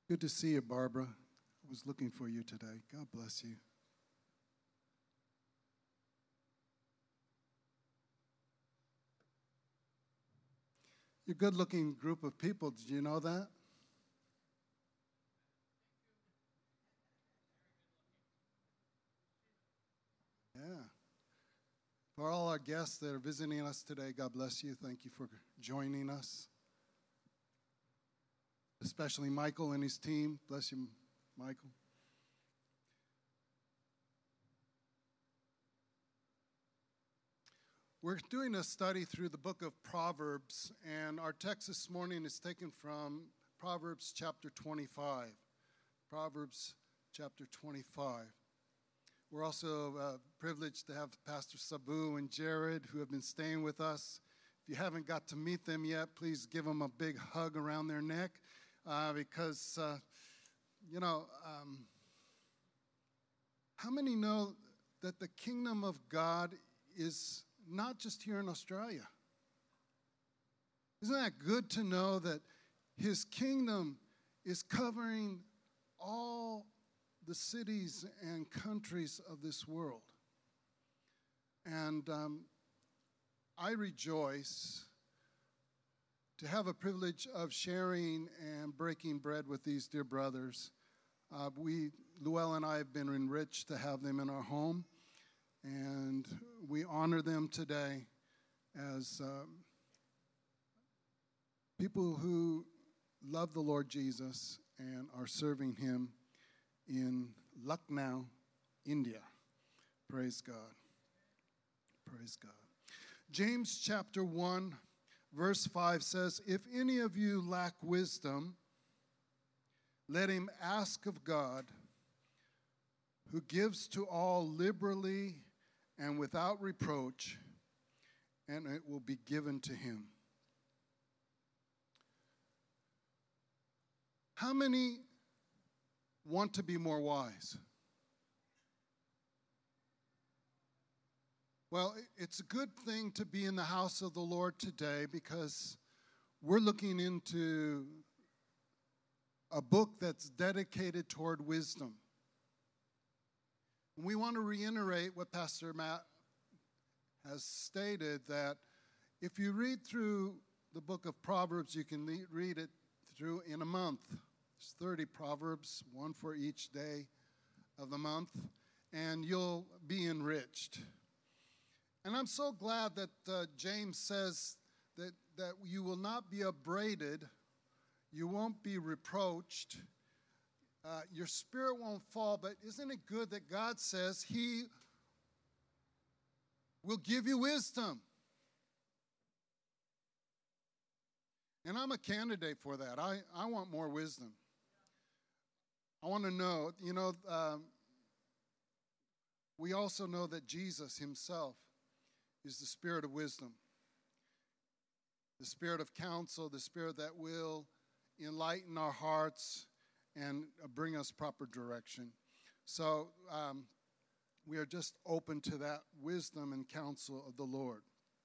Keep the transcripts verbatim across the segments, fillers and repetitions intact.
Good to see you, Barbara. I was looking for you today. God bless you. You're a good-looking group of people. Did you know that? Yeah. For all our guests that are visiting us today, God bless you. Thank you for joining us. Especially Michael and his team. Bless you, Michael. We're doing a study through the book of Proverbs, and our text this morning is taken from Proverbs chapter twenty-five. Proverbs chapter twenty-five. We're also uh, privileged to have Pastor Sabu and Jared, who have been staying with us. If you haven't got to meet them yet, please give them a big hug around their neck, uh, because, uh, you know, um, how many know that the kingdom of God is not just here in Australia? Isn't that good to know that his kingdom is covering all the cities and countries of this world? And um, I rejoice to have a privilege of sharing and breaking bread with these dear brothers. Uh, we, Luell and I, have been enriched to have them in our home. And we honor them today as um, people who love the Lord Jesus and are serving him in Lucknow, India. Praise God. Praise God. James chapter one, verse five says, "If any of you lack wisdom, let him ask of God, who gives to all liberally and without reproach, and it will be given to him." How many want to be more wise? Well, it's a good thing to be in the house of the Lord today, because we're looking into a book that's dedicated toward wisdom. We want to reiterate what Pastor Matt has stated, that if you read through the book of Proverbs, you can read it through in a month. There's thirty Proverbs, one for each day of the month, and you'll be enriched. And I'm so glad that uh, James says that, that you will not be upbraided, you won't be reproached, Uh, your spirit won't fall. But isn't it good that God says he will give you wisdom? And I'm a candidate for that. I, I want more wisdom. I want to know, you know, um, we also know that Jesus himself is the spirit of wisdom, the spirit of counsel, the spirit that will enlighten our hearts and bring us proper direction. So um, we are just open to that wisdom and counsel of the Lord.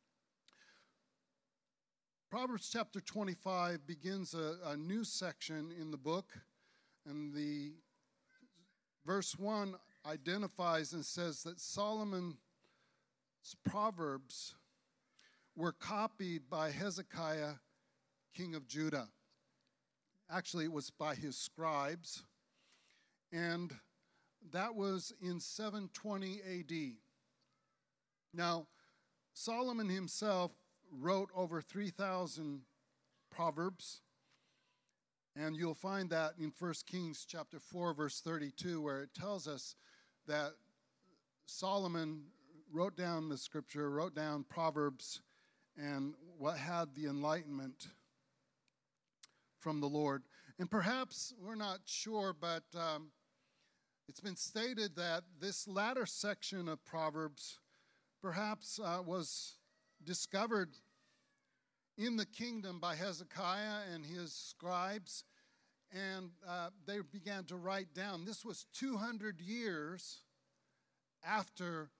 Proverbs chapter twenty-five begins a, a new section in the book, and the verse one identifies and says that Solomon's Proverbs were copied by Hezekiah, king of Judah. Actually, it was by his scribes, and that was in seven twenty A D. Now, Solomon himself wrote over three thousand Proverbs, and you'll find that in First Kings chapter four, verse thirty-two, where it tells us that Solomon wrote down the scripture, wrote down Proverbs, and what had the enlightenment from the Lord. And perhaps, we're not sure, but um, it's been stated that this latter section of Proverbs perhaps uh, was discovered in the kingdom by Hezekiah and his scribes, and uh, they began to write down. This was two hundred years after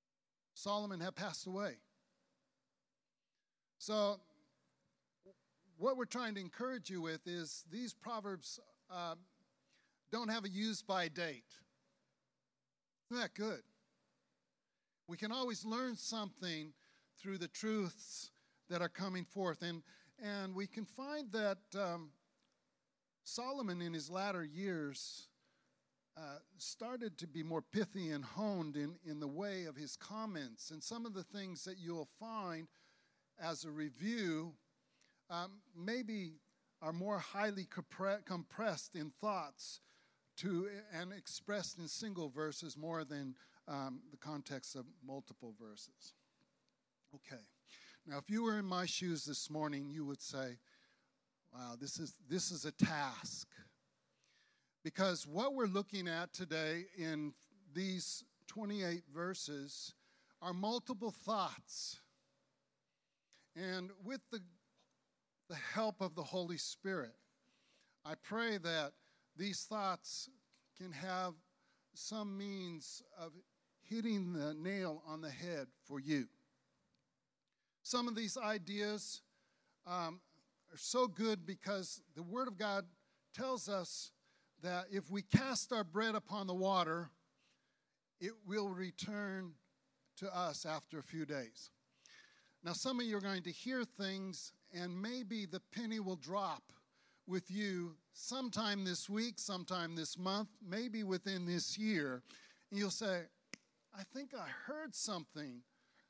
Solomon had passed away. So what we're trying to encourage you with is these Proverbs uh, don't have a use-by date. Isn't that good? We can always learn something through the truths that are coming forth. And, and we can find that um, Solomon in his latter years uh, started to be more pithy and honed in, in the way of his comments. And some of the things that you'll find as a review um, maybe are more highly compre- compressed in thoughts to and expressed in single verses more than um, the context of multiple verses. Okay. Now, if you were in my shoes this morning, you would say, wow, this is this is a task. Because what we're looking at today in these twenty-eight verses are multiple thoughts. And with the, the help of the Holy Spirit, I pray that these thoughts can have some means of hitting the nail on the head for you. Some of these ideas um, are so good because the Word of God tells us that if we cast our bread upon the water, it will return to us after a few days. Now, some of you are going to hear things, and maybe the penny will drop with you sometime this week, sometime this month, maybe within this year. And you'll say, I think I heard something,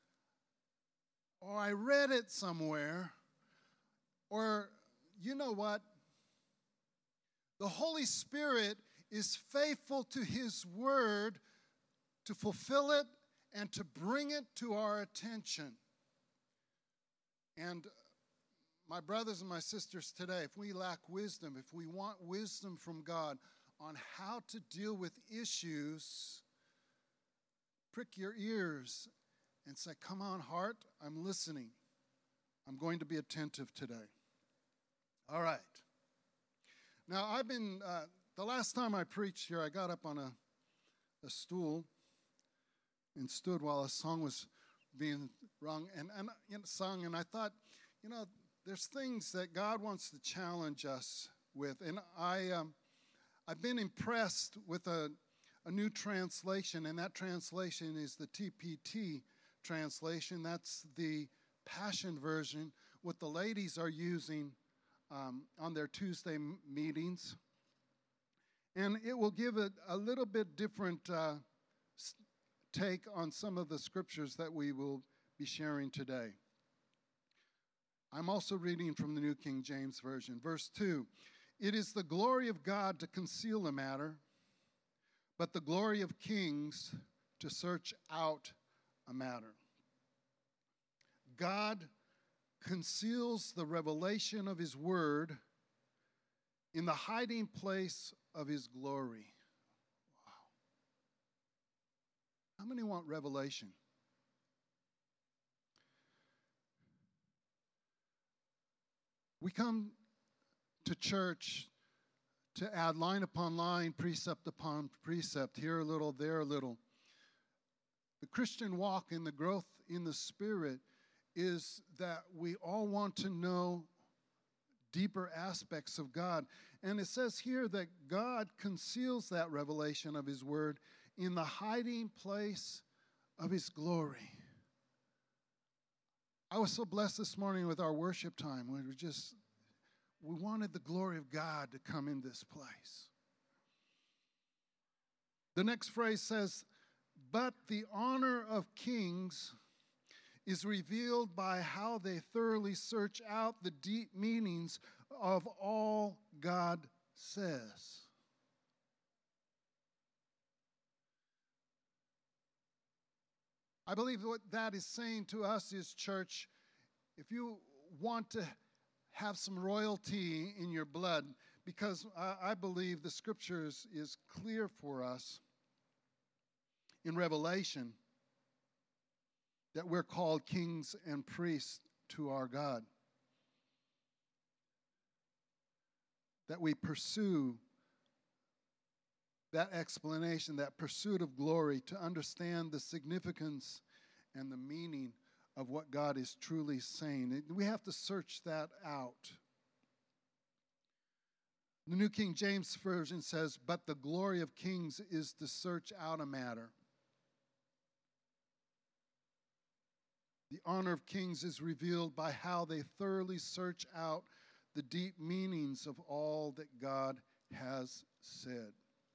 or I read it somewhere, or you know what? The Holy Spirit is faithful to His Word to fulfill it and to bring it to our attention. And my brothers and my sisters today, if we lack wisdom, if we want wisdom from God on how to deal with issues, prick your ears and say, come on, heart, I'm listening. I'm going to be attentive today. All right. Now, I've been, uh, the last time I preached here, I got up on a, a stool and stood while a song was being rung and, and you know, sung, and I thought, you know, there's things that God wants to challenge us with, and I, um, I've been impressed with a, a new translation, and that translation is the T P T translation. That's the Passion Version, what the ladies are using um, on their Tuesday m- meetings, and it will give it a little bit different uh, take on some of the scriptures that we will be sharing today. I'm also reading from the New King James Version. Verse two, it is the glory of God to conceal a matter, but the glory of kings to search out a matter. God conceals the revelation of His word in the hiding place of His glory. Wow. How many want revelation? We come to church to add line upon line, precept upon precept, here a little, there a little. The Christian walk in the growth in the Spirit is that we all want to know deeper aspects of God. And it says here that God conceals that revelation of His word in the hiding place of His glory. I was so blessed this morning with our worship time. We were just, we wanted the glory of God to come in this place. The next phrase says, but the honor of kings is revealed by how they thoroughly search out the deep meanings of all God says. I believe what that is saying to us is, church, if you want to have some royalty in your blood, because I, I believe the scriptures is clear for us in Revelation that we're called kings and priests to our God. That we pursue that explanation, that pursuit of glory, to understand the significance and the meaning of what God is truly saying. We have to search that out. The New King James Version says, but the glory of kings is to search out a matter. The honor of kings is revealed by how they thoroughly search out the deep meanings of all that God has said.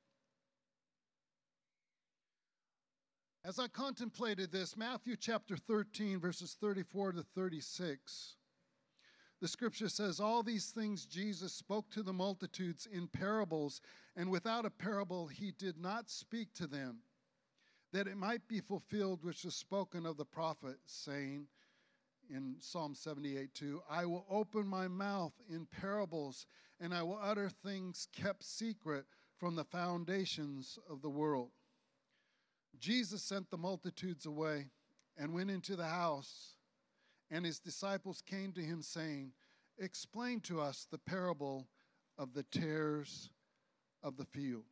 As I contemplated this, Matthew chapter thirteen, verses thirty-four to thirty-six, the scripture says, all these things Jesus spoke to the multitudes in parables, and without a parable he did not speak to them, that it might be fulfilled which was spoken of the prophet, saying in Psalm seventy-eight two, I will open my mouth in parables, and I will utter things kept secret from the foundations of the world. Jesus sent the multitudes away and went into the house, and his disciples came to him, saying, explain to us the parable of the tares of the field.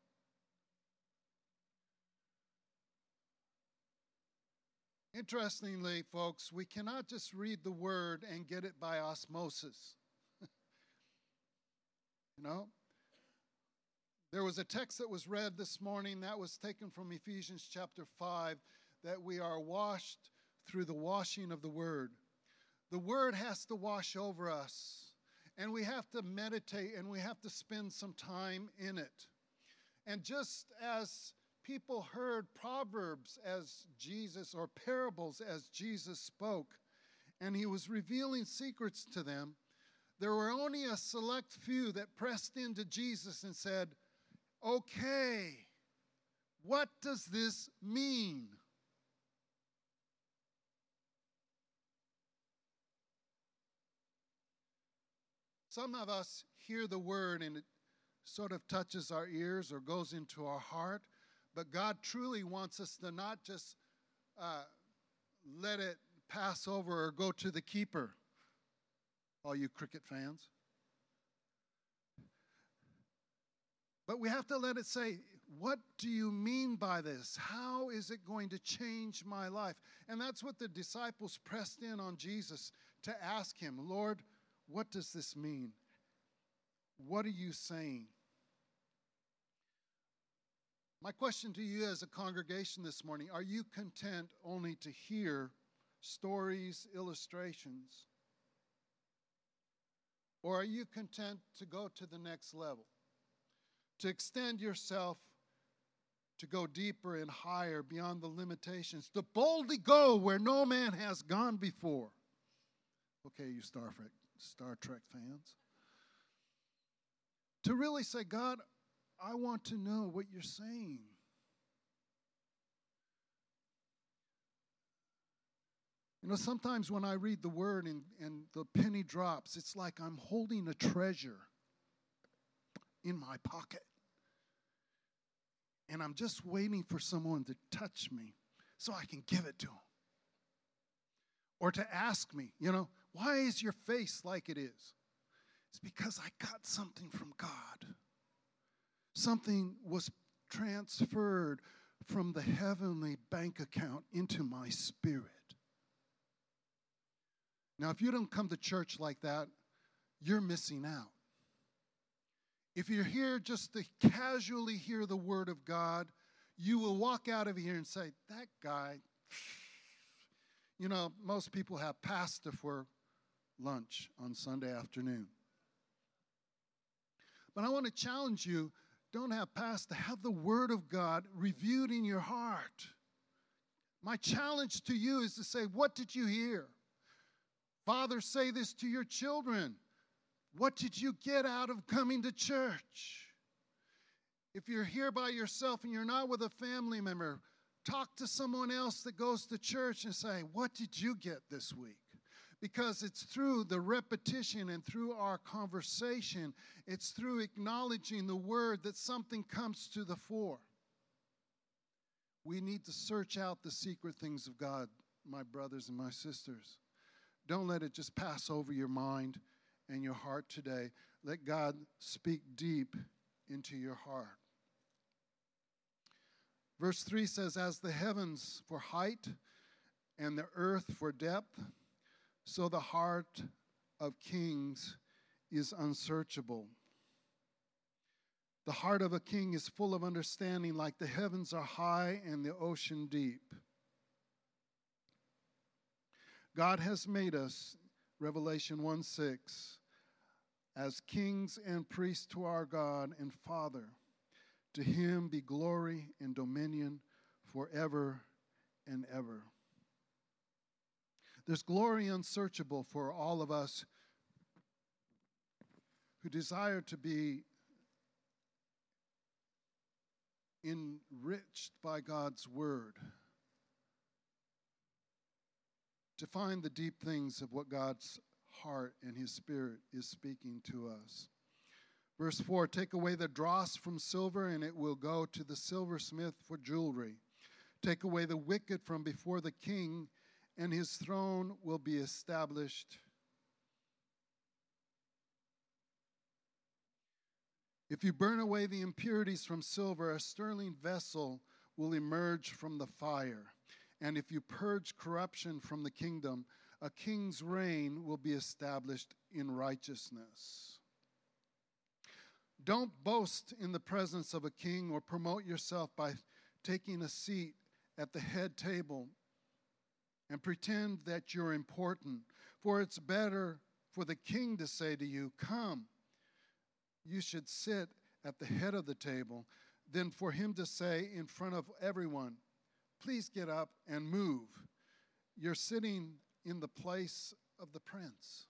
Interestingly, folks, we cannot just read the word and get it by osmosis. You know? There was a text that was read this morning that was taken from Ephesians chapter five, that we are washed through the washing of the word. The word has to wash over us, and we have to meditate, and we have to spend some time in it. And just as people heard proverbs as Jesus, or parables as Jesus spoke, and he was revealing secrets to them, there were only a select few that pressed into Jesus and said, okay, what does this mean? Some of us hear the word and it sort of touches our ears or goes into our heart, but God truly wants us to not just uh, let it pass over or go to the keeper, all you cricket fans. But we have to let it say, what do you mean by this? How is it going to change my life? And that's what the disciples pressed in on Jesus to ask him, Lord, what does this mean? What are you saying? My question to you as a congregation this morning, are you content only to hear stories, illustrations? Or are you content to go to the next level? To extend yourself, to go deeper and higher beyond the limitations, to boldly go where no man has gone before. Okay, you Star Trek, Star Trek fans. To really say, God, I want to know what you're saying. You know, sometimes when I read the word and, and the penny drops, it's like I'm holding a treasure in my pocket. And I'm just waiting for someone to touch me so I can give it to them. Or to ask me, you know, why is your face like it is? It's because I got something from God. Something was transferred from the heavenly bank account into my spirit. Now, if you don't come to church like that, you're missing out. If you're here just to casually hear the word of God, you will walk out of here and say, that guy, you know, most people have pasta for lunch on Sunday afternoon. But I want to challenge you, don't have pasta, have the word of God reviewed in your heart. My challenge to you is to say, what did you hear? Fathers, say this to your children. What did you get out of coming to church? If you're here by yourself and you're not with a family member, talk to someone else that goes to church and say, what did you get this week? Because it's through the repetition and through our conversation, it's through acknowledging the word that something comes to the fore. We need to search out the secret things of God, my brothers and my sisters. Don't let it just pass over your mind and your heart today. Let God speak deep into your heart. Verse three says, as the heavens for height and the earth for depth, so the heart of kings is unsearchable. The heart of a king is full of understanding, like the heavens are high and the ocean deep. God has made us, Revelation one six, as kings and priests to our God and Father. To him be glory and dominion forever and ever. There's glory unsearchable for all of us who desire to be enriched by God's word, to find the deep things of what God's heart and his spirit is speaking to us. Verse four, take away the dross from silver, and it will go to the silversmith for jewelry. Take away the wicked from before the king, and his throne will be established. If you burn away the impurities from silver, a sterling vessel will emerge from the fire. And if you purge corruption from the kingdom, a king's reign will be established in righteousness. Don't boast in the presence of a king or promote yourself by taking a seat at the head table and pretend that you're important. For it's better for the king to say to you, come, you should sit at the head of the table, than for him to say in front of everyone, please get up and move. You're sitting in the place of the prince.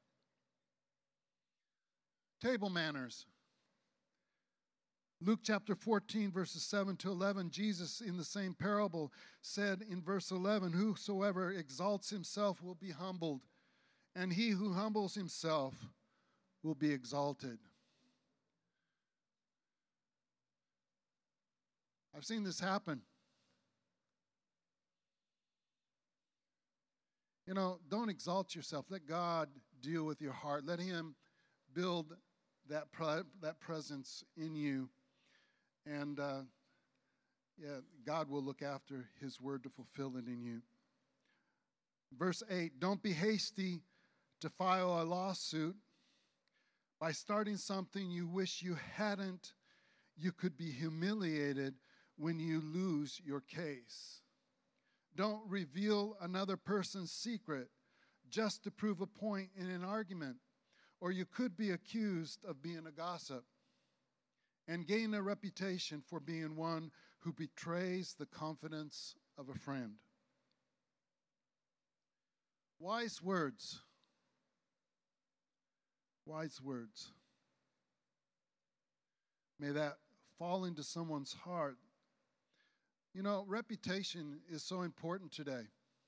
Table manners. Luke chapter fourteen, verses seven to eleven, Jesus in the same parable said in verse eleven, whosoever exalts himself will be humbled, and he who humbles himself will be exalted. I've seen this happen. You know, don't exalt yourself. Let God deal with your heart. Let him build that pre- that presence in you. And, uh, yeah, God will look after his word to fulfill it in you. Verse eight, don't be hasty to file a lawsuit. By starting something you wish you hadn't, you could be humiliated when you lose your case. Don't reveal another person's secret just to prove a point in an argument, or you could be accused of being a gossip and gain a reputation for being one who betrays the confidence of a friend. Wise words. Wise words. May that fall into someone's heart. You know, reputation is so important today.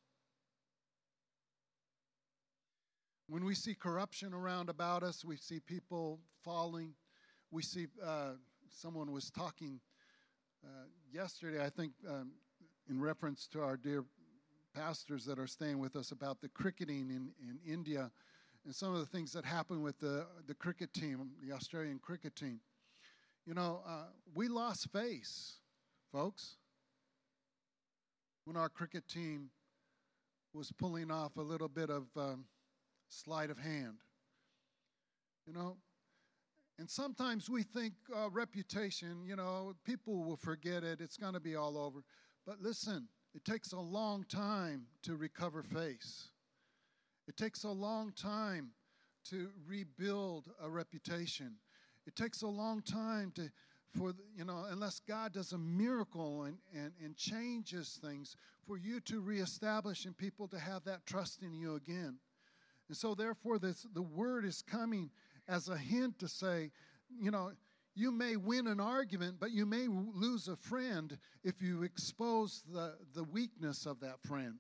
When we see corruption around about us, we see people falling. We see, uh, someone was talking uh, yesterday, I think, um, in reference to our dear pastors that are staying with us, about the cricketing in, in India and some of the things that happen with the, the cricket team, the Australian cricket team. You know, uh, we lost face, folks, when our cricket team was pulling off a little bit of um, sleight of hand. You know, and sometimes we think uh, reputation, you know, people will forget it. It's going to be all over. But listen, it takes a long time to recover face. It takes a long time to rebuild a reputation. It takes a long time to, for, you know, unless God does a miracle and, and, and changes things, for you to reestablish and people to have that trust in you again. And so therefore this, the word is coming as a hint to say, you know, you may win an argument, but you may lose a friend if you expose the, the weakness of that friend.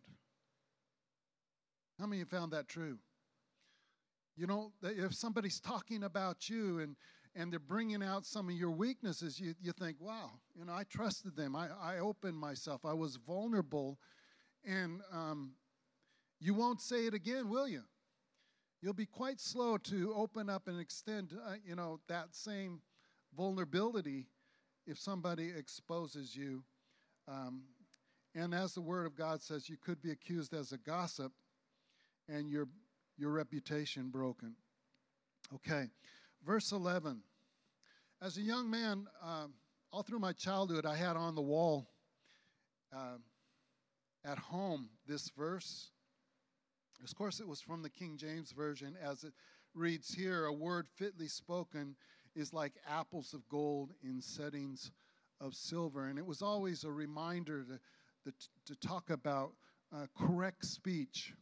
How many of you found that true? You know, if somebody's talking about you and, and they're bringing out some of your weaknesses, you, you think, wow, you know, I trusted them. I, I opened myself. I was vulnerable. And um, you won't say it again, will you? You'll be quite slow to open up and extend, uh, you know, that same vulnerability if somebody exposes you. Um, and as the Word of God says, you could be accused as a gossip and your your reputation broken. Okay, verse eleven. As a young man, um, all through my childhood, I had on the wall um, at home this verse. Of course, it was from the King James Version. As it reads here, a word fitly spoken is like apples of gold in settings of silver. And it was always a reminder to, to, to talk about uh, correct speech.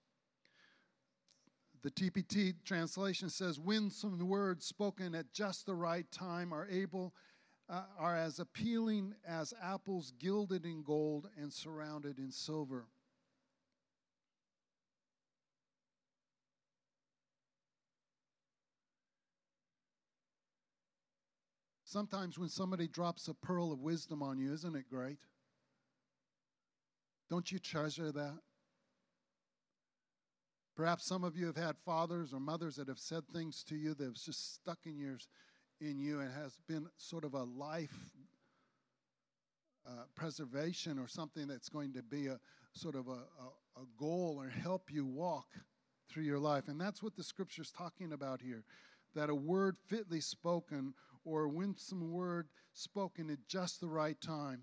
The T P T translation says, winsome words spoken at just the right time are able, uh, are as appealing as apples gilded in gold and surrounded in silver. Sometimes when somebody drops a pearl of wisdom on you, isn't it great? Don't you treasure that? Perhaps some of you have had fathers or mothers that have said things to you that have just stuck in your, in you and has been sort of a life uh, preservation or something that's going to be a sort of a, a, a goal or help you walk through your life. And that's what the Scripture's talking about here, that a word fitly spoken or a winsome word spoken at just the right time.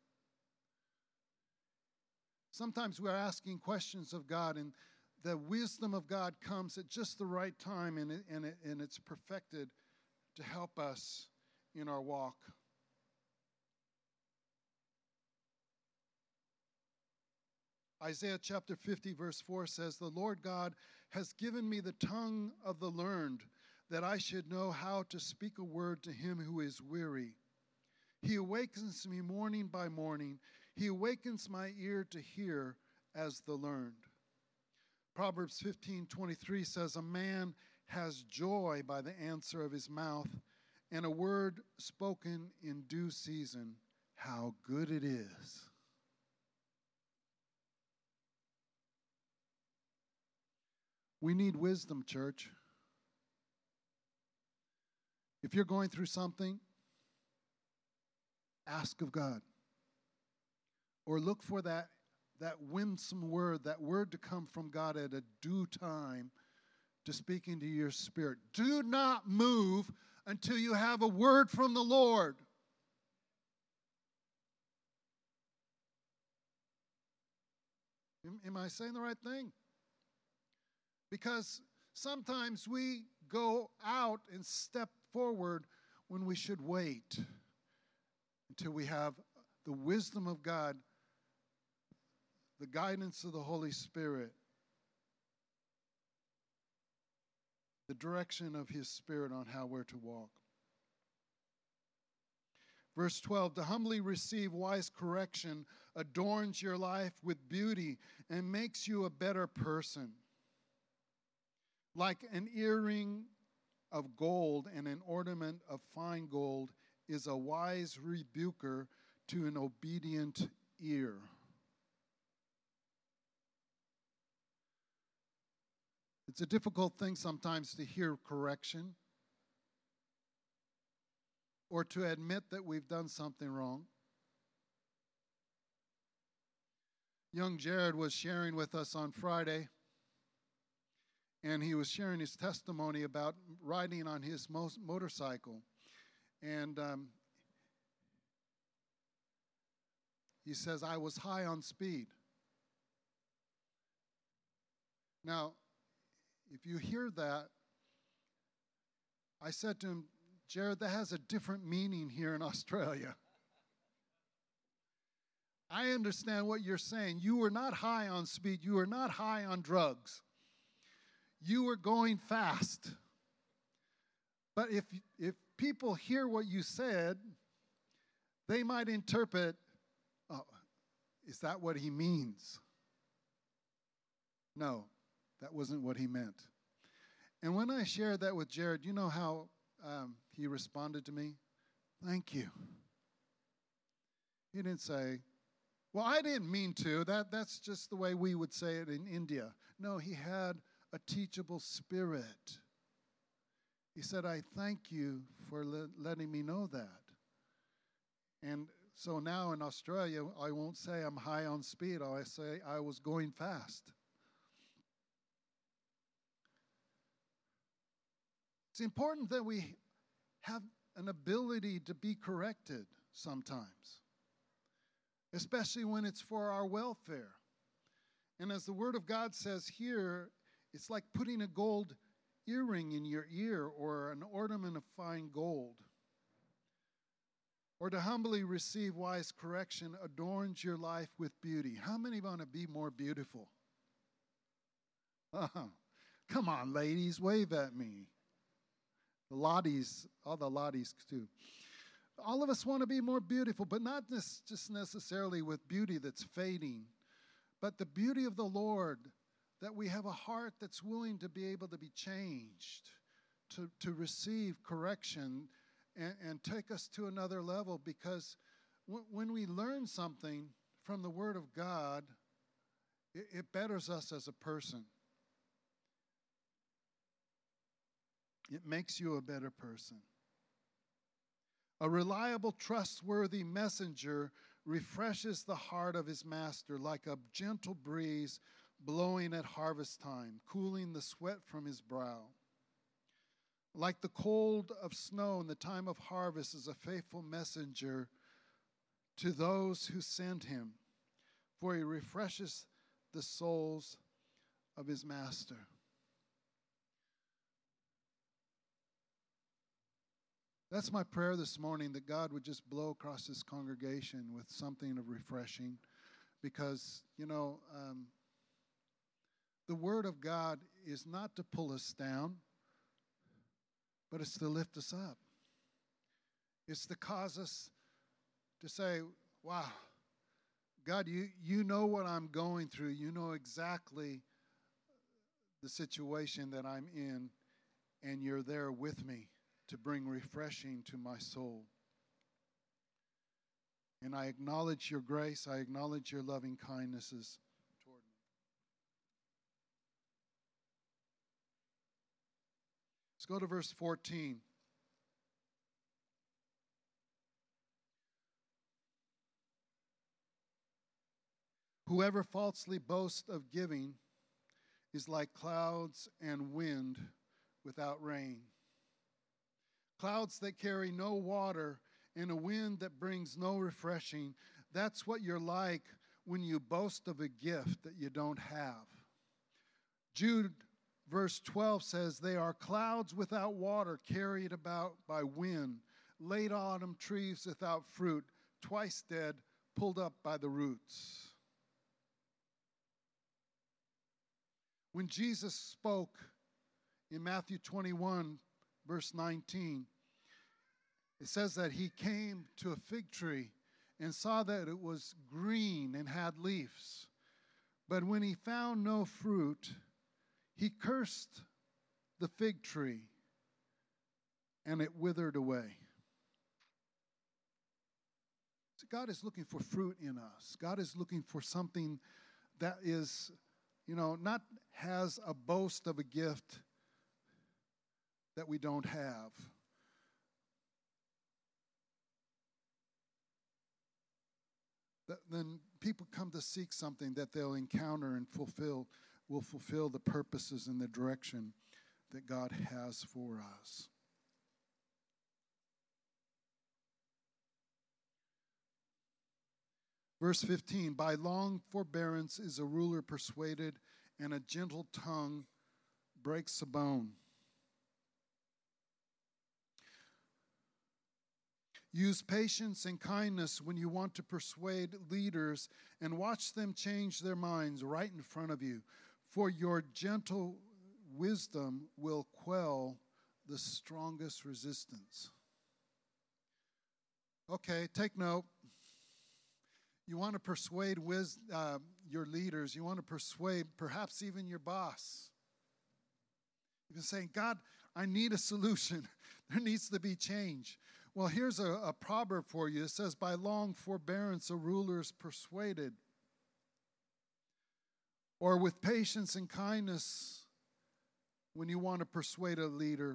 Sometimes we're asking questions of God, and the wisdom of God comes at just the right time, and, it, and, it, and it's perfected to help us in our walk. Isaiah chapter fifty, verse four says, the Lord God has given me the tongue of the learned, that I should know how to speak a word to him who is weary. He awakens me morning by morning. He awakens my ear to hear as the learned. Proverbs fifteen twenty-three says, a man has joy by the answer of his mouth, and a word spoken in due season. How good it is. We need wisdom, church. If you're going through something, ask of God. Or look for that, that winsome word, that word to come from God at a due time to speak into your spirit. Do not move until you have a word from the Lord. Am, am I saying the right thing? Because sometimes we go out and step forward when we should wait until we have the wisdom of God, the guidance of the Holy Spirit, the direction of His Spirit on how we're to walk. Verse twelve, to humbly receive wise correction adorns your life with beauty and makes you a better person. Like an earring of gold and an ornament of fine gold is a wise rebuker to an obedient ear. It's a difficult thing sometimes to hear correction or to admit that we've done something wrong. Young Jared was sharing with us on Friday, and he was sharing his testimony about riding on his mo- motorcycle. And um, he says, I was high on speed. Now, if you hear that, I said to him, Jared, that has a different meaning here in Australia. I understand what you're saying. You were not high on speed. You were not high on drugs. You were going fast. But if if people hear what you said, they might interpret, oh, is that what he means? No, that wasn't what he meant. And when I shared that with Jared, you know how um, he responded to me? Thank you. He didn't say, well, I didn't mean to. That, that's just the way we would say it in India. No, he had a teachable spirit. He said, I thank you for le- letting me know that. And so now in Australia, I won't say I'm high on speed. I'll say I was going fast. It's important that we have an ability to be corrected sometimes, especially when it's for our welfare. And as the Word of God says here, it's like putting a gold earring in your ear or an ornament of fine gold. Or to humbly receive wise correction adorns your life with beauty. How many want to be more beautiful? Uh-huh. Come on, ladies, wave at me. The Lotties, all the Lotties too. All of us want to be more beautiful, but not just necessarily with beauty that's fading, but the beauty of the Lord, that we have a heart that's willing to be able to be changed, to, to receive correction and, and take us to another level. Because w- when we learn something from the Word of God, it, it betters us as a person. It makes you a better person. A reliable, trustworthy messenger refreshes the heart of his master like a gentle breeze blowing at harvest time, cooling the sweat from his brow. Like the cold of snow in the time of harvest is a faithful messenger to those who send him, for he refreshes the souls of his master. That's my prayer this morning, that God would just blow across this congregation with something of refreshing. Because, you know, um, the Word of God is not to pull us down, but it's to lift us up. It's to cause us to say, wow, God, you, you know what I'm going through. You know exactly the situation that I'm in, and you're there with me to bring refreshing to my soul. And I acknowledge your grace. I acknowledge your loving kindnesses toward me. Let's go to verse fourteen. Whoever falsely boasts of giving is like clouds and wind without rain. Clouds that carry no water and a wind that brings no refreshing. That's what you're like when you boast of a gift that you don't have. Jude verse twelve says, they are clouds without water, carried about by wind, late autumn trees without fruit, twice dead, pulled up by the roots. When Jesus spoke in Matthew twenty-one, verse nineteen, it says that he came to a fig tree and saw that it was green and had leaves. But when he found no fruit, he cursed the fig tree, and it withered away. So God is looking for fruit in us. God is looking for something that is, you know, not has a boast of a gift that we don't have. That then people come to seek something that they'll encounter and fulfill, will fulfill the purposes and the direction that God has for us. Verse fifteen, by long forbearance is a ruler persuaded, and a gentle tongue breaks a bone. Use patience and kindness when you want to persuade leaders, and watch them change their minds right in front of you. For your gentle wisdom will quell the strongest resistance. Okay, take note. You want to persuade wis- uh, your leaders. You want to persuade perhaps even your boss. You've been saying, God, I need a solution. There needs to be change. Well, here's a, a proverb for you. It says, by long forbearance a ruler is persuaded. Or with patience and kindness, when you want to persuade a leader,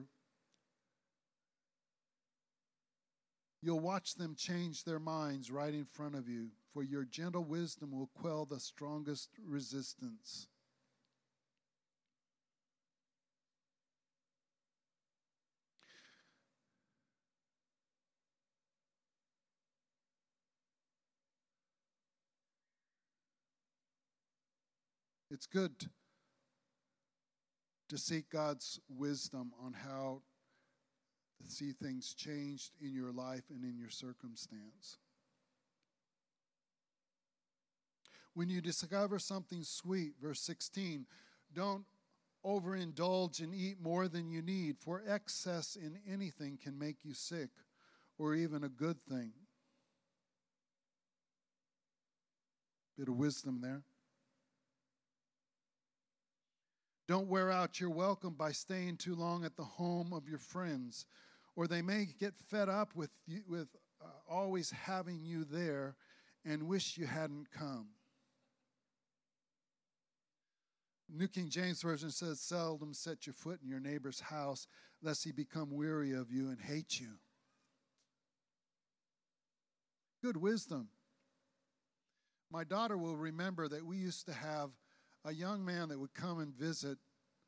you'll watch them change their minds right in front of you. For your gentle wisdom will quell the strongest resistance. It's good to seek God's wisdom on how to see things changed in your life and in your circumstance. When you discover something sweet, verse sixteen, don't overindulge and eat more than you need, for excess in anything can make you sick, or even a good thing. Bit of wisdom there. Don't wear out your welcome by staying too long at the home of your friends, or they may get fed up with you, with uh, always having you there and wish you hadn't come. New King James Version says, seldom set your foot in your neighbor's house, lest he become weary of you and hate you. Good wisdom. My daughter will remember that we used to have a young man that would come and visit,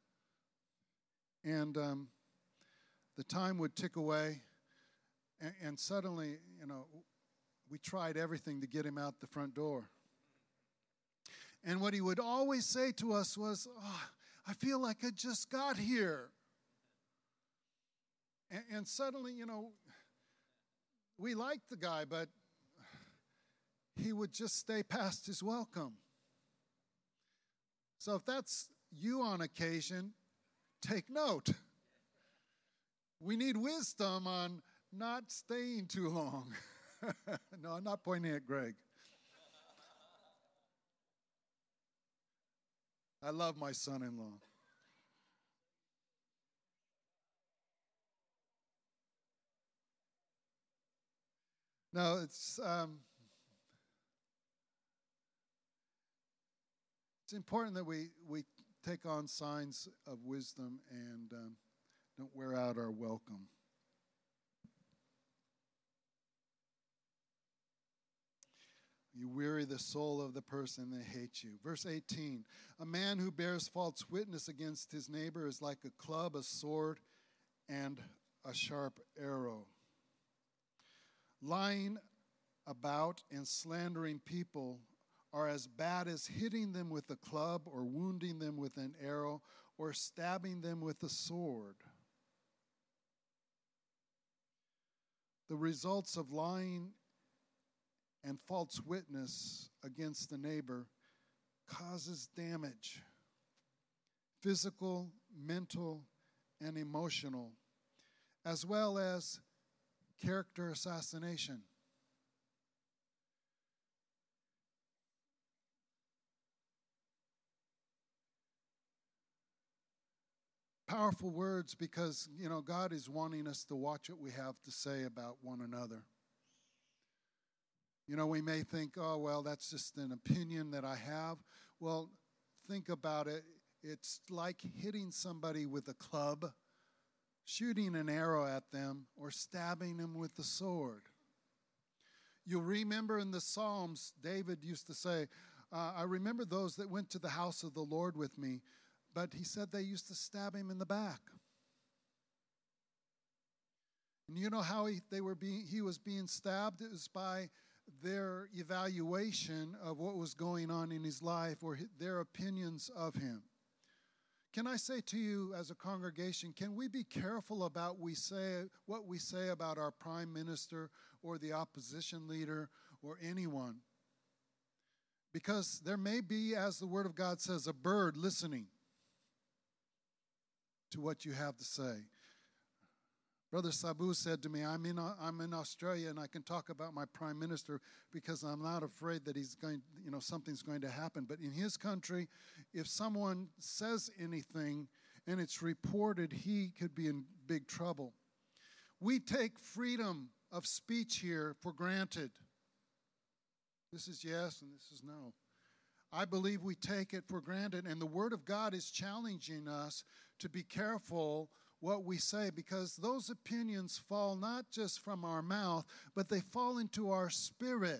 and um, the time would tick away, and, and suddenly, you know, we tried everything to get him out the front door. And what he would always say to us was, oh, I feel like I just got here. And, and suddenly, you know, we liked the guy, but he would just stay past his welcome. So if that's you on occasion, take note. We need wisdom on not staying too long. No, I'm not pointing at Greg. I love my son-in-law. No, it's um, it's important that we, we take on signs of wisdom and um, don't wear out our welcome. You weary the soul of the person that hates you. Verse eighteen, a man who bears false witness against his neighbor is like a club, a sword, and a sharp arrow. Lying about and slandering people are as bad as hitting them with a club or wounding them with an arrow or stabbing them with a sword. The results of lying and false witness against the neighbor causes damage, physical, mental, and emotional, as well as character assassination. Powerful words because, you know, God is wanting us to watch what we have to say about one another. You know, we may think, oh, well, that's just an opinion that I have. Well, think about it. It's like hitting somebody with a club, shooting an arrow at them, or stabbing them with a sword. You'll remember in the Psalms, David used to say, uh, I remember those that went to the house of the Lord with me, but he said they used to stab him in the back. And you know how he, they were being, he was being stabbed? It was by their evaluation of what was going on in his life or their opinions of him. Can I say to you as a congregation, can we be careful about we say what we say about our prime minister or the opposition leader or anyone? Because there may be, as the Word of God says, a bird listening to what you have to say. Brother Sabu said to me, I'm in, I'm in Australia and I can talk about my prime minister because I'm not afraid that he's going, you know, something's going to happen. But in his country, if someone says anything and it's reported, he could be in big trouble. We take freedom of speech here for granted. This is yes and this is no. I believe we take it for granted, and the Word of God is challenging us to be careful what we say, because those opinions fall not just from our mouth, but they fall into our spirit.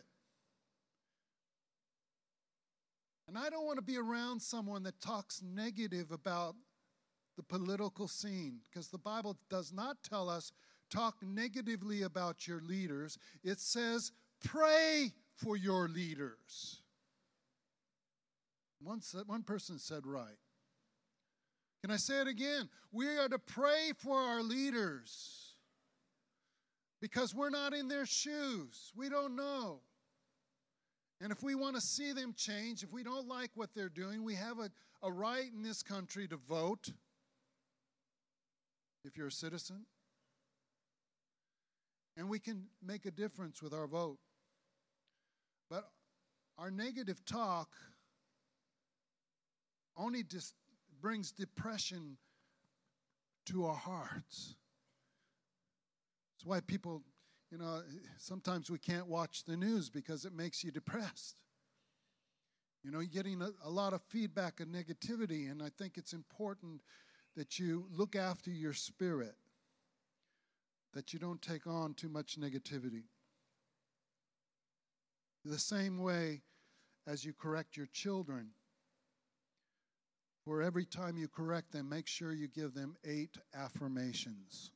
And I don't want to be around someone that talks negative about the political scene, because the Bible does not tell us talk negatively about your leaders. It says pray for your leaders. One, one person said right. Can I say it again? We are to pray for our leaders because we're not in their shoes. We don't know. And if we want to see them change, if we don't like what they're doing, we have a, a right in this country to vote if you're a citizen. And we can make a difference with our vote. But our negative talk only just brings depression to our hearts. That's why people, you know, sometimes we can't watch the news because it makes you depressed. You know, you're getting a, a lot of feedback and negativity, and I think it's important that you look after your spirit, that you don't take on too much negativity. The same way as you correct your children, for every time you correct them, make sure you give them eight affirmations.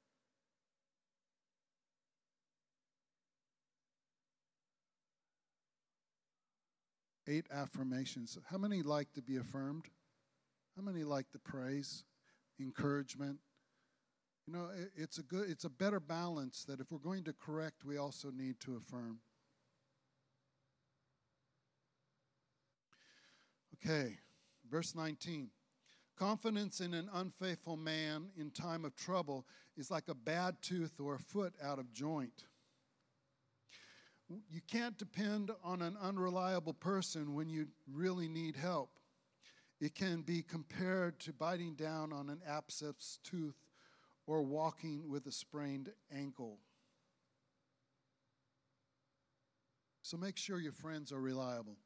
Eight affirmations. How many like to be affirmed? How many like the praise, encouragement? You know, it's a good, it's a better balance that if we're going to correct, we also need to affirm. Okay, verse nineteen. Confidence in an unfaithful man in time of trouble is like a bad tooth or a foot out of joint. You can't depend on an unreliable person when you really need help. It can be compared to biting down on an abscessed tooth or walking with a sprained ankle. So make sure your friends are reliable.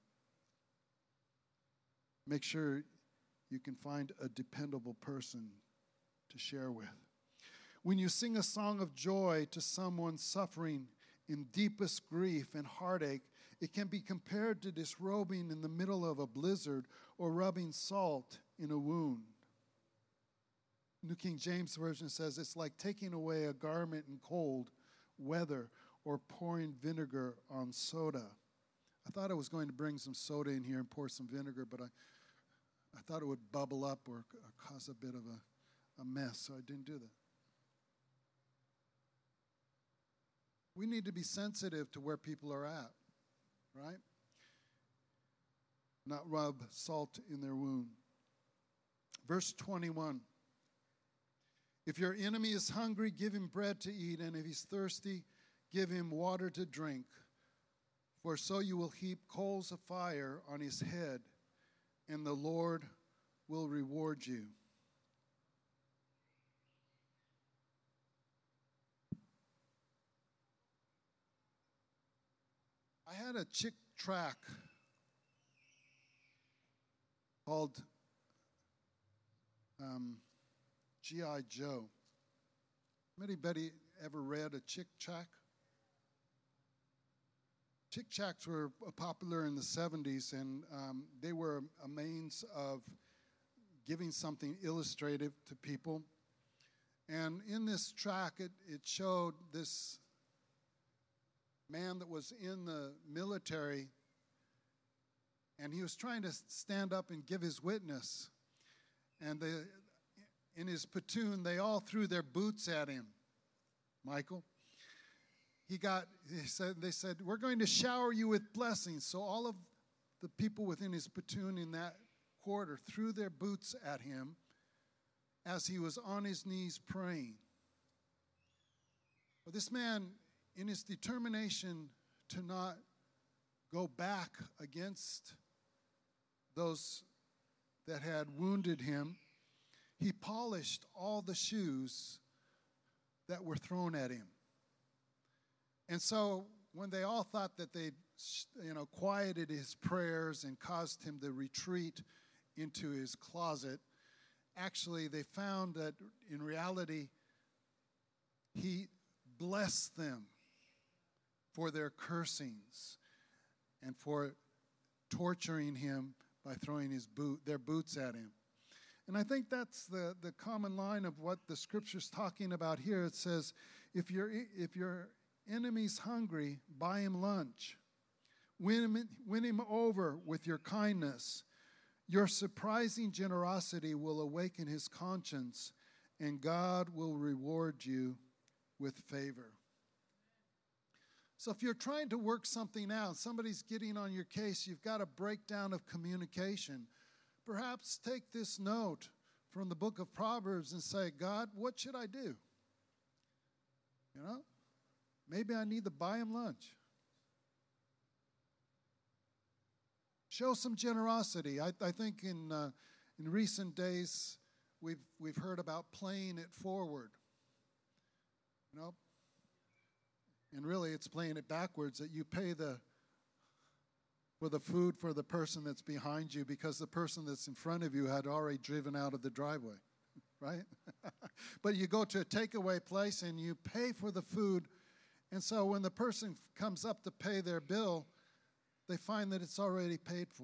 Make sure you can find a dependable person to share with. When you sing a song of joy to someone suffering in deepest grief and heartache, it can be compared to disrobing in the middle of a blizzard or rubbing salt in a wound. New King James Version says it's like taking away a garment in cold weather or pouring vinegar on soda. I thought I was going to bring some soda in here and pour some vinegar, but I, I thought it would bubble up or, or cause a bit of a, a mess, so I didn't do that. We need to be sensitive to where people are at, right? Not rub salt in their wound. Verse twenty-one. If your enemy is hungry, give him bread to eat, and if he's thirsty, give him water to drink. For so you will heap coals of fire on his head, and the Lord will reward you. I had a chick track called um, G I Joe. Anybody ever read a chick track? Chick tracks were popular in the seventies, and um, they were a means of giving something illustrative to people. And in this track, it, it showed this man that was in the military, and he was trying to stand up and give his witness. And the, in his platoon, they all threw their boots at him. Michael? He got, he said, they said, we're going to shower you with blessings. So all of the people within his platoon in that quarter threw their boots at him as he was on his knees praying. But this man, in his determination to not go back against those that had wounded him, he polished all the shoes that were thrown at him. And so when they all thought that they, you know, quieted his prayers and caused him to retreat into his closet, actually they found that in reality he blessed them for their cursings and for torturing him by throwing his boot, their boots at him. And I think that's the, the common line of what the scripture's talking about here. It says, if your if your enemy's hungry, buy him lunch. Win him, win him over with your kindness. Your surprising generosity will awaken his conscience, and God will reward you with favor. So if you're trying to work something out, somebody's getting on your case, you've got a breakdown of communication. Perhaps take this note from the book of Proverbs and say, God, what should I do? You know, maybe I need to buy him lunch. Show some generosity. I, I think in uh, in recent days we've we've heard about playing it forward. You know, and really it's playing it backwards, that you pay the for the food for the person that's behind you because the person that's in front of you had already driven out of the driveway, right? But you go to a takeaway place and you pay for the food, and so when the person comes up to pay their bill, they find that it's already paid for.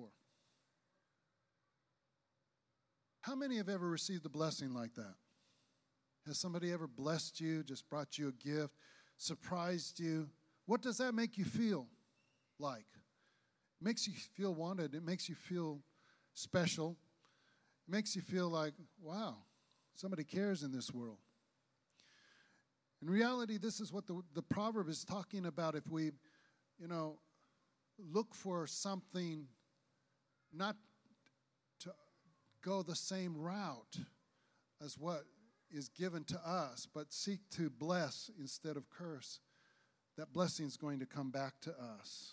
How many have ever received a blessing like that? Has somebody ever blessed you, just brought you a gift, surprised you? What does that make you feel like? It makes you feel wanted. It makes you feel special. It makes you feel like, wow, somebody cares in this world. In reality, this is what the, the proverb is talking about. If we, you know, look for something, not to go the same route as what is given to us, but seek to bless instead of curse, that blessing is going to come back to us.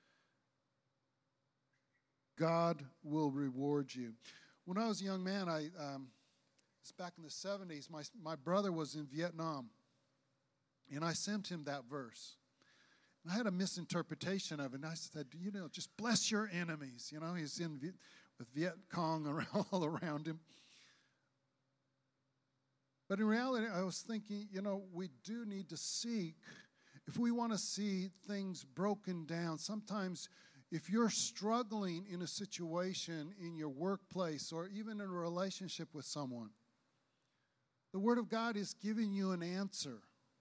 God will reward you. When I was a young man, I um, it's back in the seventies, my, my brother was in Vietnam, and I sent him that verse. And I had a misinterpretation of it, and I said, you know, just bless your enemies. You know, he's in Viet, with Viet Cong around, all around him. But in reality, I was thinking, you know, we do need to seek, if we want to see things broken down, sometimes if you're struggling in a situation in your workplace or even in a relationship with someone, the Word of God is giving you an answer.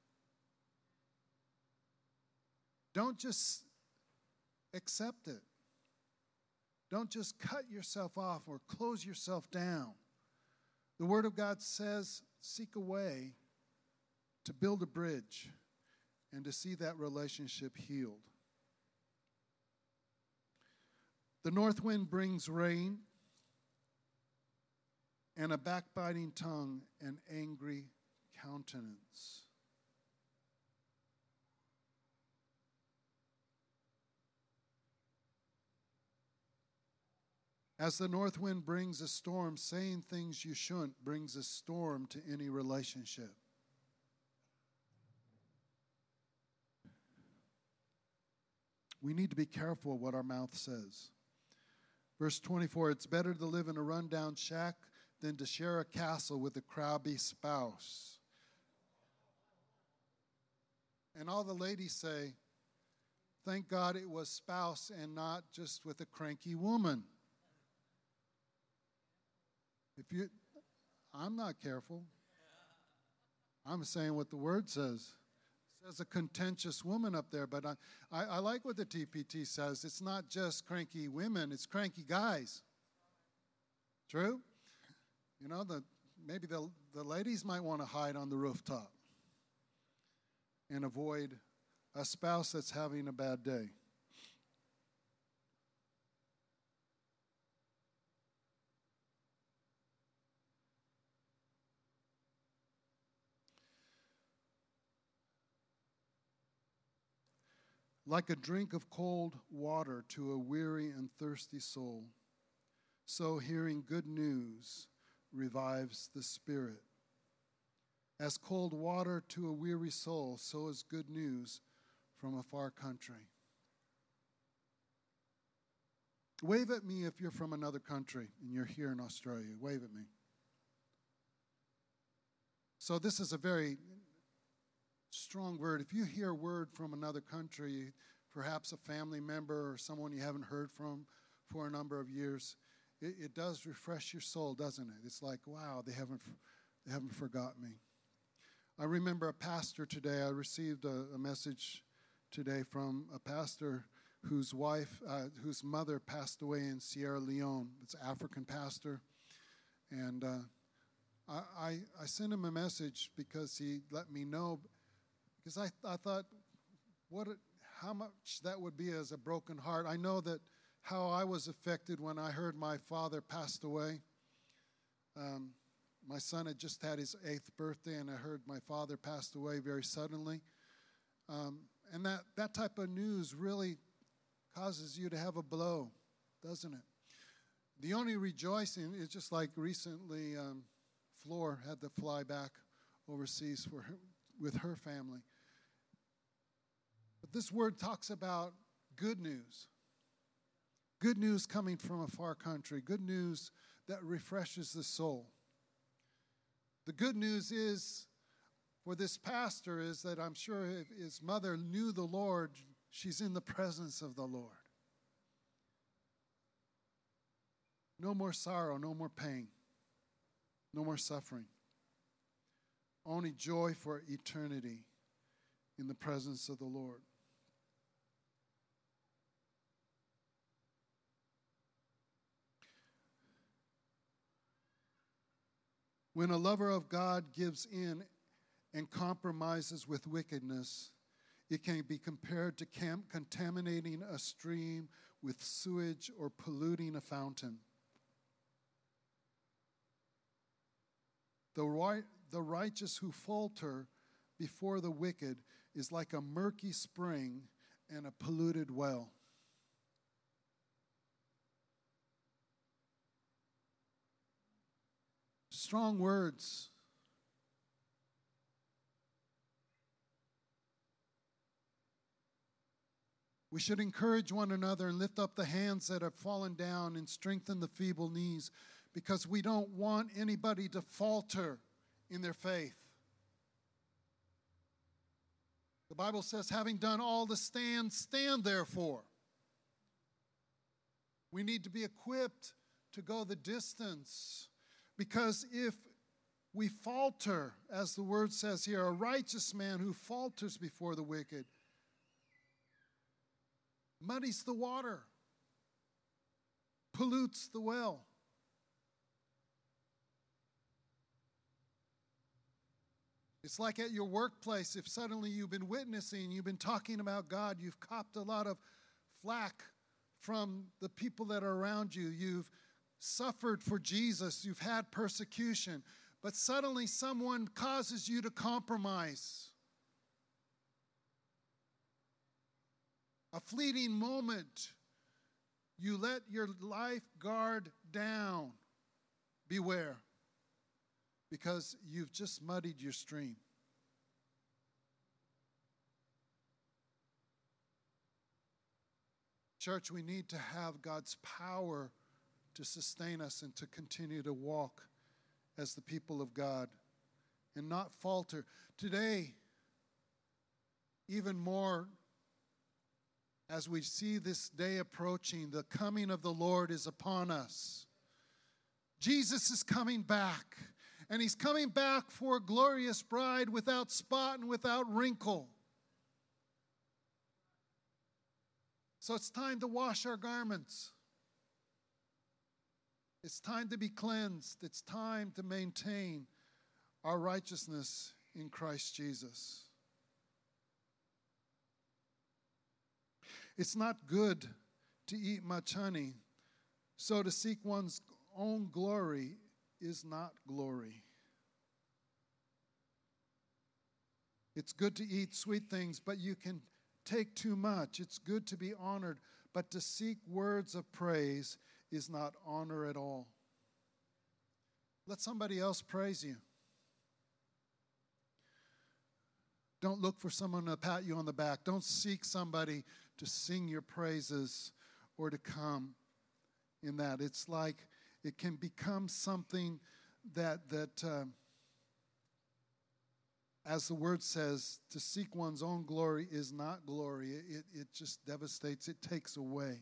Don't just accept it. Don't just cut yourself off or close yourself down. The Word of God says, seek a way to build a bridge and to see that relationship healed. The north wind brings rain, and a backbiting tongue and angry countenance. As the north wind brings a storm, saying things you shouldn't brings a storm to any relationship. We need to be careful what our mouth says. Verse twenty-four, it's better to live in a rundown shack than to share a castle with a crabby spouse. And all the ladies say, thank God it was spouse and not just with a cranky woman. If you, I'm not careful. I'm saying what the Word says. It says a contentious woman up there, but I, I, I like what the T P T says. It's not just cranky women, it's cranky guys. True? You know, the maybe the, the ladies might want to hide on the rooftop and avoid a spouse that's having a bad day. Like a drink of cold water to a weary and thirsty soul, so hearing good news revives the spirit. As cold water to a weary soul, so is good news from a far country. Wave at me if you're from another country and you're here in Australia. Wave at me. So this is a very strong word. If you hear a word from another country, perhaps a family member or someone you haven't heard from for a number of years, it, it does refresh your soul, doesn't it? It's like, wow, they haven't they haven't forgotten me. I remember a pastor today. I received a, a message today from a pastor whose wife, uh, whose mother passed away in Sierra Leone. It's an African pastor. And uh, I, I, I sent him a message because he let me know, because I, I thought, what, it, how much that would be as a broken heart. I know that how I was affected when I heard my father passed away. Um, my son had just had his eighth birthday, and I heard my father passed away very suddenly. Um, and that, that type of news really causes you to have a blow, doesn't it? The only rejoicing is just like recently um, Floor had to fly back overseas for her, with her family. But this word talks about good news. Good news coming from a far country. Good news that refreshes the soul. The good news is, for this pastor, is that I'm sure if his mother knew the Lord, she's in the presence of the Lord. No more sorrow, no more pain, no more suffering. Only joy for eternity in the presence of the Lord. When a lover of God gives in and compromises with wickedness, it can be compared to cam- contaminating a stream with sewage or polluting a fountain. The, right, the righteous who falter before the wicked is like a murky spring and a polluted well. Strong words. We should encourage one another and lift up the hands that have fallen down and strengthen the feeble knees, because we don't want anybody to falter in their faith. The Bible says, having done all to stand, stand therefore. We need to be equipped to go the distance. Because if we falter, as the word says here, a righteous man who falters before the wicked muddies the water, pollutes the well. It's like at your workplace, if suddenly you've been witnessing, you've been talking about God, you've copped a lot of flack from the people that are around you, you've suffered for Jesus, you've had persecution, but suddenly someone causes you to compromise. A fleeting moment, you let your life guard down. Beware, because you've just muddied your stream. Church, we need to have God's power to sustain us and to continue to walk as the people of God and not falter. Today, even more, as we see this day approaching, the coming of the Lord is upon us. Jesus is coming back, and he's coming back for a glorious bride without spot and without wrinkle. So it's time to wash our garments. It's time to be cleansed. It's time to maintain our righteousness in Christ Jesus. It's not good to eat much honey, so to seek one's own glory is not glory. It's good to eat sweet things, but you can take too much. It's good to be honored, but to seek words of praise is not honor at all. Let somebody else praise you. Don't look for someone to pat you on the back. Don't seek somebody to sing your praises or to come in that. It's like it can become something that, that uh, as the word says, to seek one's own glory is not glory. It, it just devastates. It takes away.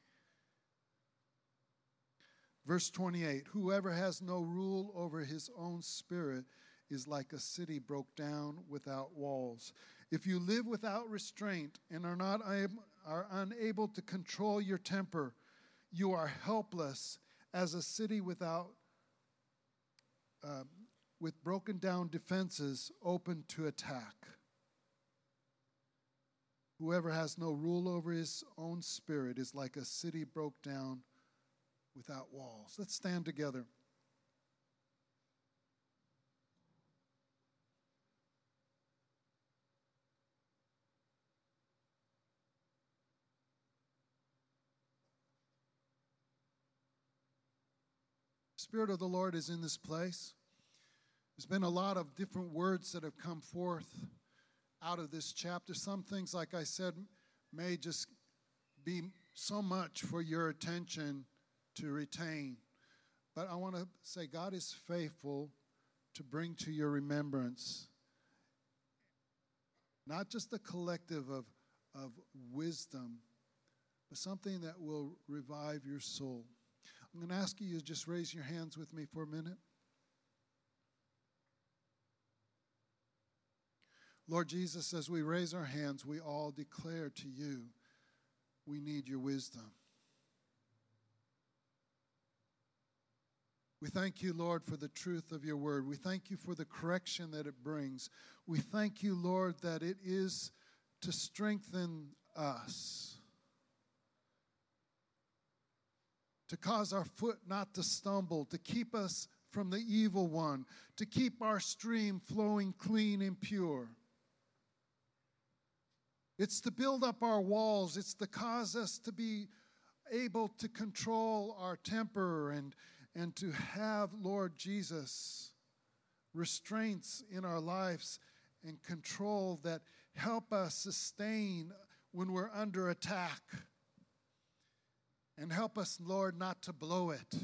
Verse twenty-eight, whoever has no rule over his own spirit is like a city broke down without walls. If you live without restraint and are not are unable to control your temper. You are helpless as a city without, uh, with broken down defenses open to attack. Whoever has no rule over his own spirit is like a city broke down without walls. Let's stand together. Spirit of the Lord is in this place. There's been a lot of different words that have come forth out of this chapter. Some things, like I said, may just be so much for your attention to retain. But I want to say God is faithful to bring to your remembrance not just a collective of, of wisdom, but something that will revive your soul. I'm going to ask you to just raise your hands with me for a minute. Lord Jesus, as we raise our hands, we all declare to you, we need your wisdom. We thank you, Lord, for the truth of your word. We thank you for the correction that it brings. We thank you, Lord, that it is to strengthen us, to cause our foot not to stumble, to keep us from the evil one, to keep our stream flowing clean and pure. It's to build up our walls. It's to cause us to be able to control our temper and, and to have, Lord Jesus, restraints in our lives and control that help us sustain when we're under attack. And help us, Lord, not to blow it.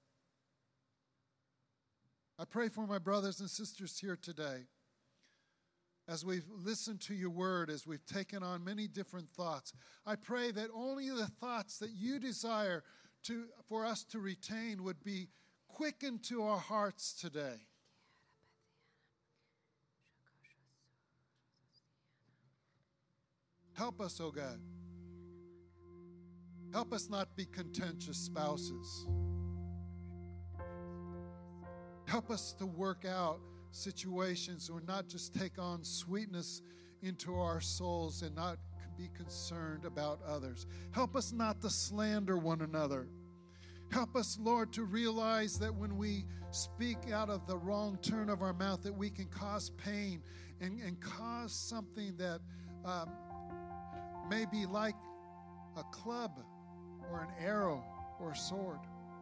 I pray for my brothers and sisters here today. As we've listened to your word, as we've taken on many different thoughts, I pray that only the thoughts that you desire to, for us to retain would be quickened to our hearts today. Help us, oh God. Help us not be contentious spouses. Help us to work out situations or not just take on sweetness into our souls and not be concerned about others. Help us not to slander one another. Help us, Lord, to realize that when we speak out of the wrong turn of our mouth, that we can cause pain and, and cause something that um, may be like a club or an arrow or a sword.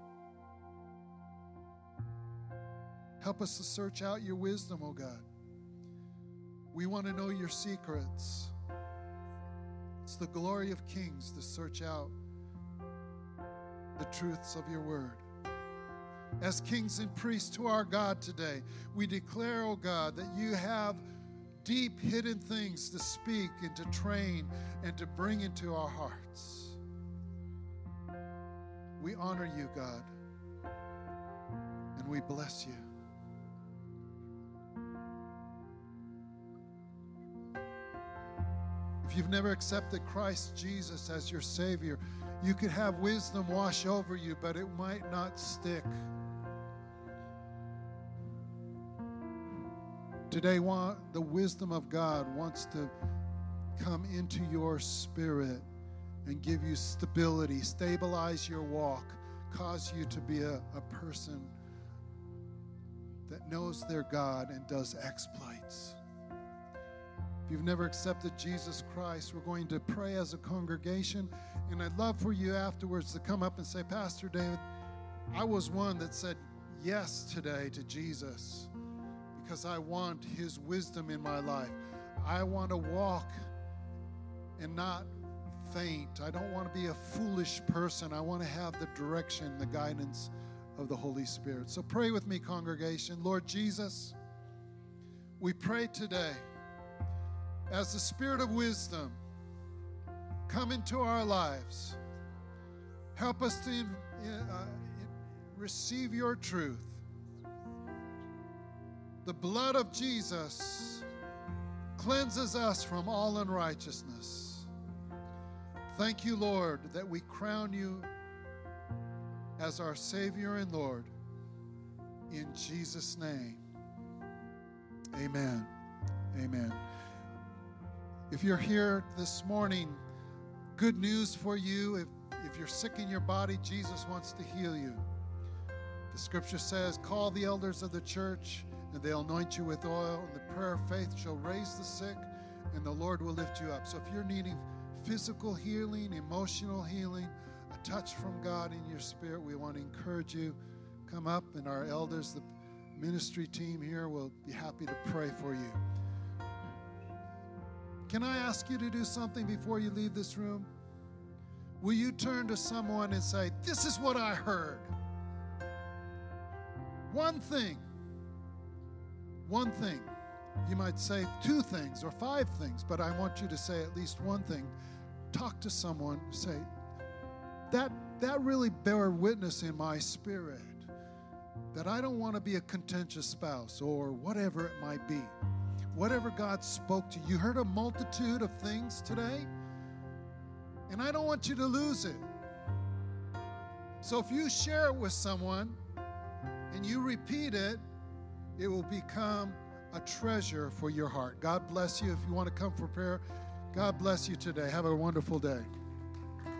Help us to search out your wisdom, oh God. We want to know your secrets. It's the glory of kings to search out the truths of your word. As kings and priests to our God today, we declare, oh God, that you have deep hidden things to speak and to train and to bring into our hearts. We honor you, God, and we bless you. If you've never accepted Christ Jesus as your Savior, you could have wisdom wash over you, but it might not stick. Today, the wisdom of God wants to come into your spirit and give you stability, stabilize your walk, cause you to be a, a person that knows their God and does exploits. If you've never accepted Jesus Christ, we're going to pray as a congregation, and I'd love for you afterwards to come up and say, Pastor David, I was one that said yes today to Jesus because I want his wisdom in my life. I want to walk and not faint. I don't want to be a foolish person. I want to have the direction, the guidance of the Holy Spirit. So pray with me, congregation. Lord Jesus, we pray today as the Spirit of wisdom come into our lives. Help us to uh, receive your truth. The blood of Jesus cleanses us from all unrighteousness. Thank you, Lord, that we crown you as our Savior and Lord. In Jesus' name, amen. Amen. If you're here this morning, good news for you. If, if you're sick in your body, Jesus wants to heal you. The scripture says, call the elders of the church, and they'll anoint you with oil, and the prayer of faith shall raise the sick, and the Lord will lift you up. So if you're needing physical healing, emotional healing, a touch from God in your spirit, we want to encourage you. Come up, and our elders, the ministry team here, will be happy to pray for you. Can I ask you to do something before you leave this room? Will you turn to someone and say, this is what I heard? One thing. One thing. You might say two things or five things, but I want you to say at least one thing. Talk to someone. Say, that, that really bore witness in my spirit that I don't want to be a contentious spouse or whatever it might be. Whatever God spoke to you. You heard a multitude of things today, and I don't want you to lose it. So if you share it with someone and you repeat it, it will become a treasure for your heart. God bless you. If you want to come for prayer, God bless you today. Have a wonderful day.